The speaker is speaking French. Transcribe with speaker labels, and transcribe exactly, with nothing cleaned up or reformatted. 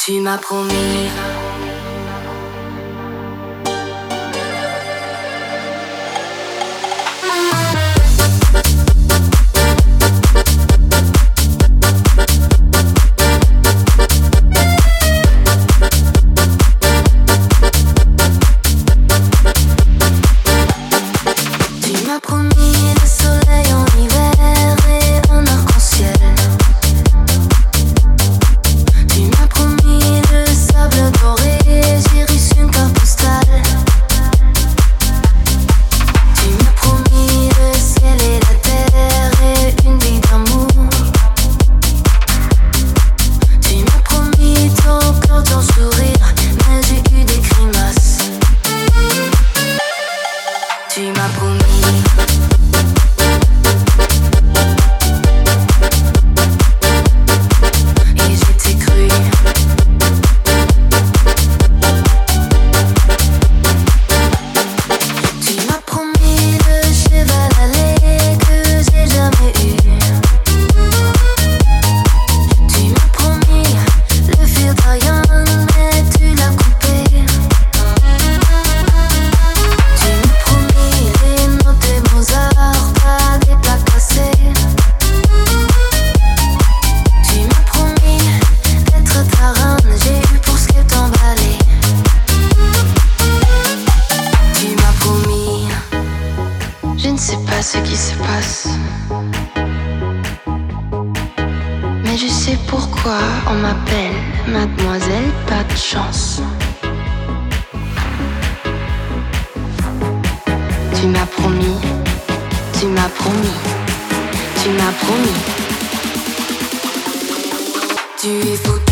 Speaker 1: Tu m'as promis. Tu m'as promis le soleil en hiver et un arc-en-ciel. Tu m'as promis le sable doré, j'ai reçu une carte postale. Tu m'as promis le ciel et la terre et une vie d'amour. Tu m'as promis ton cœur, ton sourire, mais j'ai eu des grimaces. Tu m'as promis. Je ne sais pas ce qui se passe, mais je sais pourquoi on m'appelle Mademoiselle Pas de Chance. Tu m'as promis, tu m'as promis, tu m'as promis. Tu es fou.